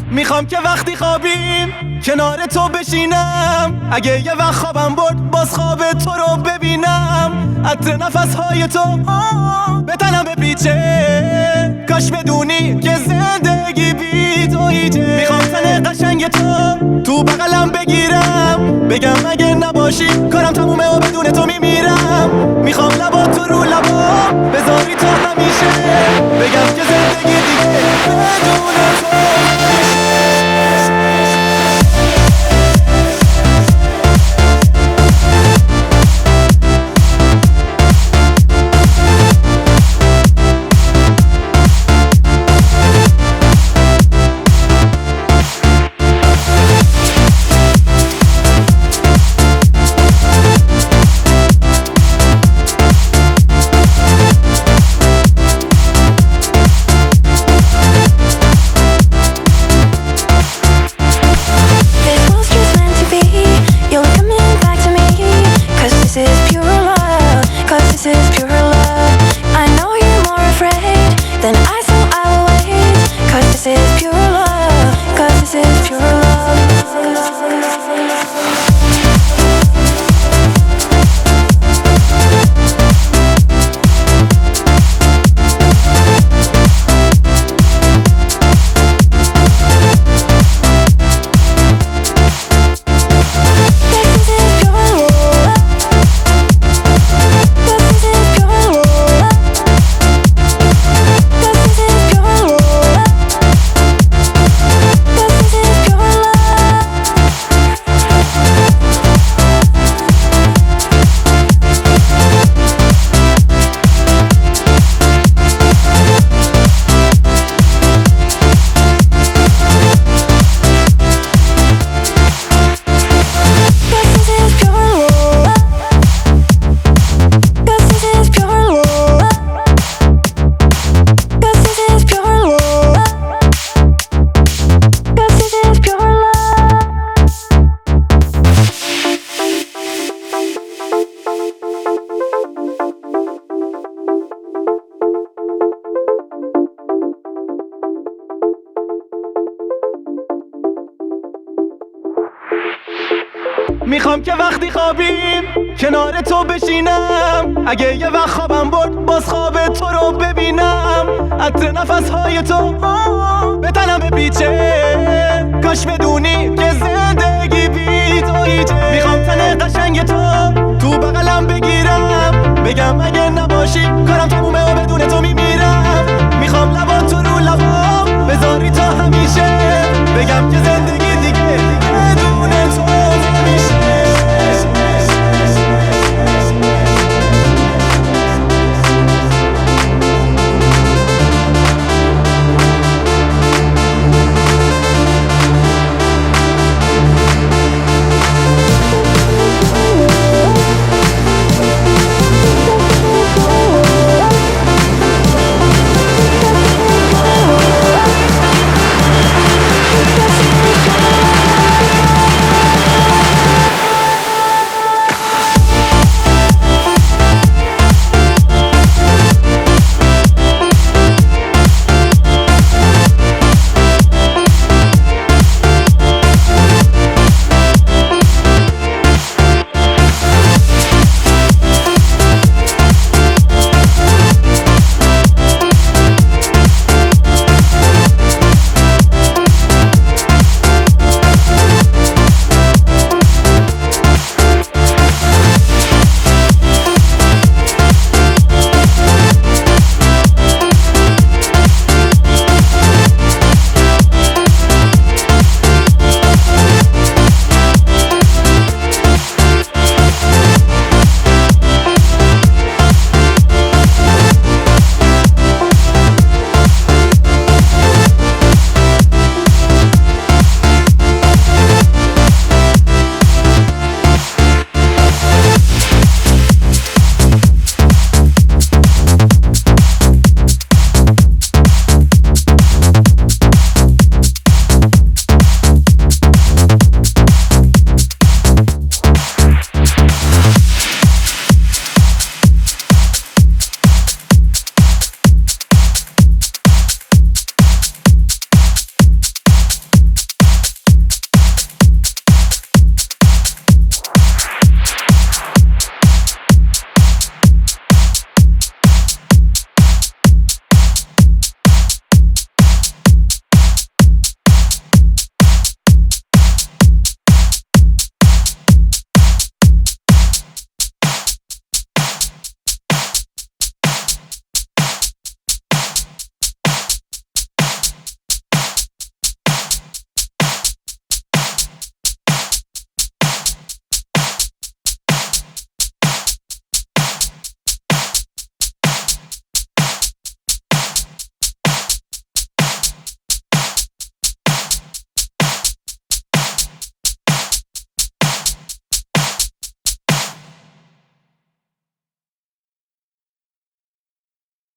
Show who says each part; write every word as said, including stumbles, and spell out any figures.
Speaker 1: میخوام که وقتی خوابیم کنار تو بشینم، اگه یه وقت خوابم برد باز خواب تو رو ببینم. عطر نفسهای تو به تنم بپیچه، کاش بدونی که زندگی بی تو هیچه. میخوام تن قشنگ تو تو بغلم بگیرم، بگم اگه نباشی کارم تمومه و بدون تو میمیرم. میخوام لبا تو رو لبا بذاری تا همیشه، بگم که زندگی دیگه بدون تو. میخوام که وقتی خوابیم کنار تو بشینم، اگه یه وقت خوابم برد باز خواب تو رو ببینم. عطر نفسهای تو به تنم بپیچه، کاش بدونی که زندگی بی تو هیچه. میخوام تن قشنگ تو تو بغلم بگیرم، بگم اگه نباشی کارم تمومه